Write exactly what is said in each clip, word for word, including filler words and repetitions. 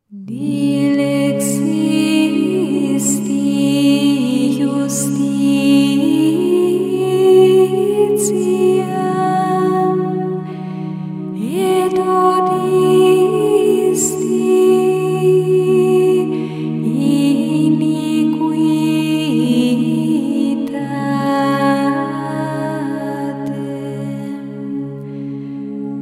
Dilexisti justitiam et odisti iniquitatem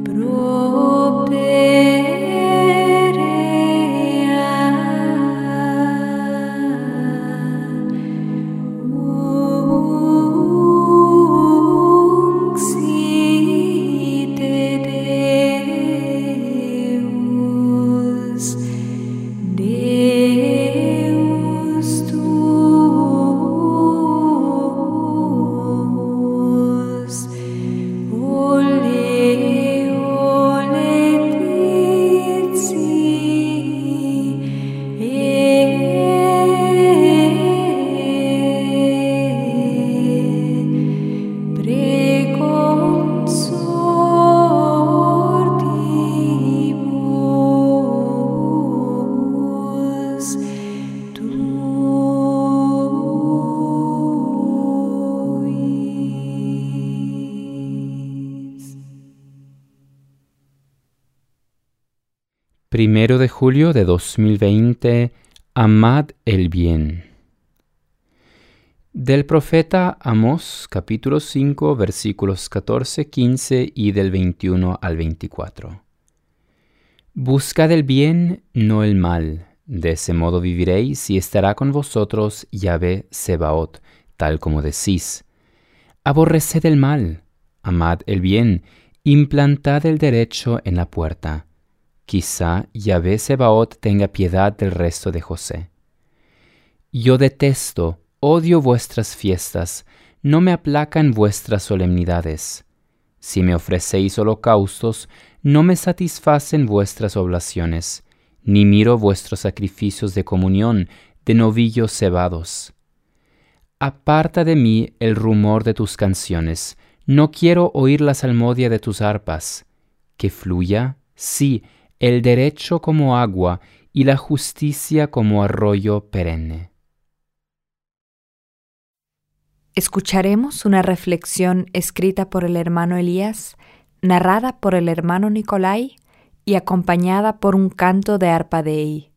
Primero de julio de dos mil veinte, amad el bien. Del profeta Amós, capítulo cinco, versículos catorce, quince y del veintiuno al veinticuatro. Buscad el bien, no el mal, de ese modo viviréis y estará con vosotros Yahvé Sebaot, tal como decís. Aborreced el mal, amad el bien, implantad el derecho en la puerta. Quizá Yahvé Sebaot tenga piedad del resto de José. Yo detesto, odio vuestras fiestas, no me aplacan vuestras solemnidades. Si me ofrecéis holocaustos, no me satisfacen vuestras oblaciones, ni miro vuestros sacrificios de comunión de novillos cebados. Aparta de mí el rumor de tus canciones, no quiero oír la salmodia de tus arpas. Que fluya, sí, el derecho como agua y la justicia como arroyo perenne. Escucharemos una reflexión escrita por el hermano Elías, narrada por el hermano Nicolai y acompañada por un canto de arpa Dei.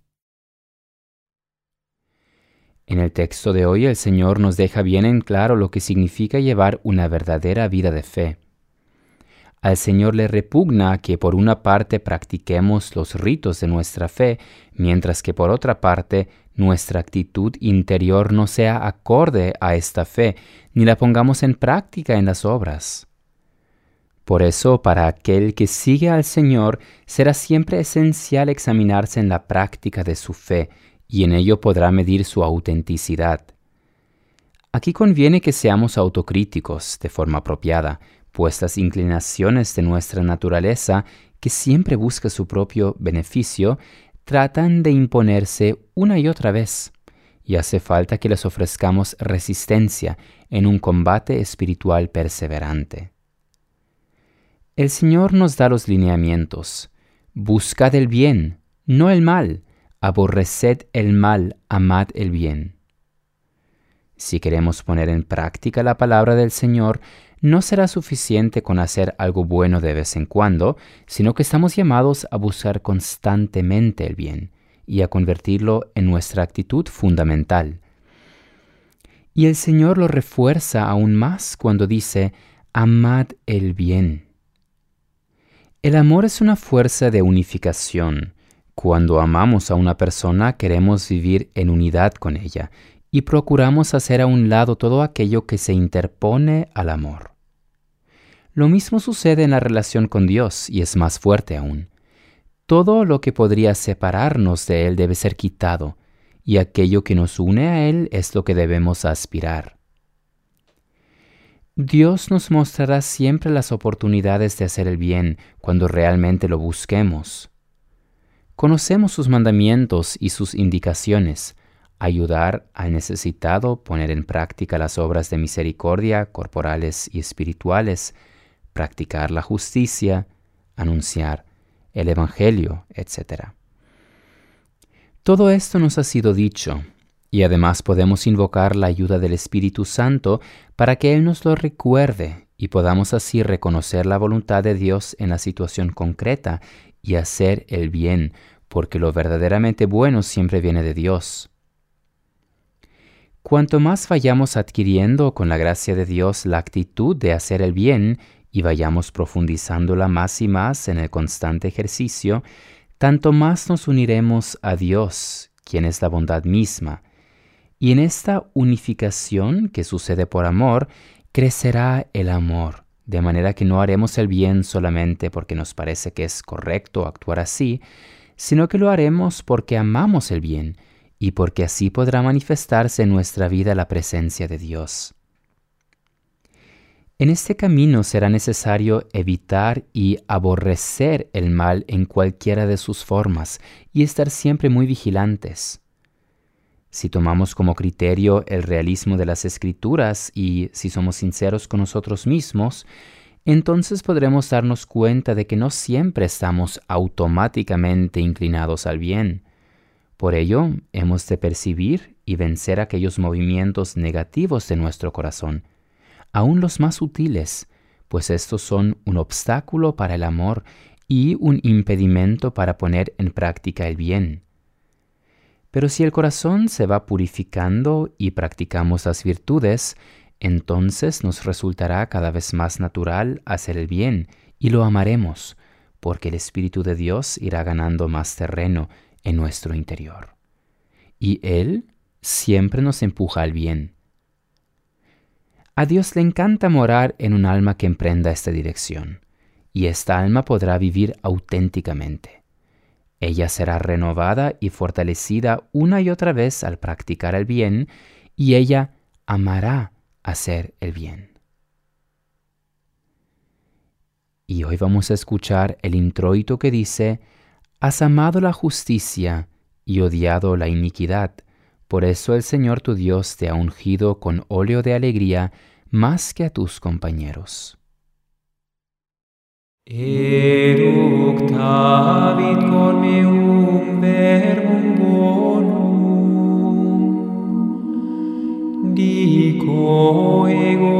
En el texto de hoy el Señor nos deja bien en claro lo que significa llevar una verdadera vida de fe. Al Señor le repugna que por una parte practiquemos los ritos de nuestra fe, mientras que por otra parte nuestra actitud interior no sea acorde a esta fe, ni la pongamos en práctica en las obras. Por eso, para aquel que sigue al Señor, será siempre esencial examinarse en la práctica de su fe, y en ello podrá medir su autenticidad. Aquí conviene que seamos autocríticos de forma apropiada, pues las inclinaciones de nuestra naturaleza, que siempre busca su propio beneficio, tratan de imponerse una y otra vez, y hace falta que les ofrezcamos resistencia en un combate espiritual perseverante. El Señor nos da los lineamientos. Buscad el bien, no el mal. Aborreced el mal, amad el bien. Si queremos poner en práctica la palabra del Señor, no será suficiente con hacer algo bueno de vez en cuando, sino que estamos llamados a buscar constantemente el bien y a convertirlo en nuestra actitud fundamental. Y el Señor lo refuerza aún más cuando dice, amad el bien. El amor es una fuerza de unificación. Cuando amamos a una persona, queremos vivir en unidad con ella y procuramos hacer a un lado todo aquello que se interpone al amor. Lo mismo sucede en la relación con Dios y es más fuerte aún. Todo lo que podría separarnos de Él debe ser quitado, y aquello que nos une a Él es lo que debemos aspirar. Dios nos mostrará siempre las oportunidades de hacer el bien cuando realmente lo busquemos. Conocemos sus mandamientos y sus indicaciones: ayudar al necesitado, poner en práctica las obras de misericordia corporales y espirituales, practicar la justicia, anunciar el Evangelio, etcétera. Todo esto nos ha sido dicho, y además podemos invocar la ayuda del Espíritu Santo para que Él nos lo recuerde y podamos así reconocer la voluntad de Dios en la situación concreta y hacer el bien, porque lo verdaderamente bueno siempre viene de Dios. Cuanto más vayamos adquiriendo con la gracia de Dios la actitud de hacer el bien y vayamos profundizándola más y más en el constante ejercicio, tanto más nos uniremos a Dios, quien es la bondad misma. Y en esta unificación que sucede por amor, crecerá el amor, de manera que no haremos el bien solamente porque nos parece que es correcto actuar así, sino que lo haremos porque amamos el bien y porque así podrá manifestarse en nuestra vida la presencia de Dios. En este camino será necesario evitar y aborrecer el mal en cualquiera de sus formas y estar siempre muy vigilantes. Si tomamos como criterio el realismo de las Escrituras y si somos sinceros con nosotros mismos, entonces podremos darnos cuenta de que no siempre estamos automáticamente inclinados al bien. Por ello, hemos de percibir y vencer aquellos movimientos negativos de nuestro corazón, aun los más sutiles, pues estos son un obstáculo para el amor y un impedimento para poner en práctica el bien. Pero si el corazón se va purificando y practicamos las virtudes, entonces nos resultará cada vez más natural hacer el bien y lo amaremos, porque el Espíritu de Dios irá ganando más terreno en nuestro interior. Y Él siempre nos empuja al bien. A Dios le encanta morar en un alma que emprenda esta dirección, y esta alma podrá vivir auténticamente. Ella será renovada y fortalecida una y otra vez al practicar el bien, y ella amará hacer el bien. Y hoy vamos a escuchar el introito que dice: Has amado la justicia y odiado la iniquidad, por eso el Señor tu Dios te ha ungido con óleo de alegría más que a tus compañeros. Eructavit cor meum verbum bonum, dico ego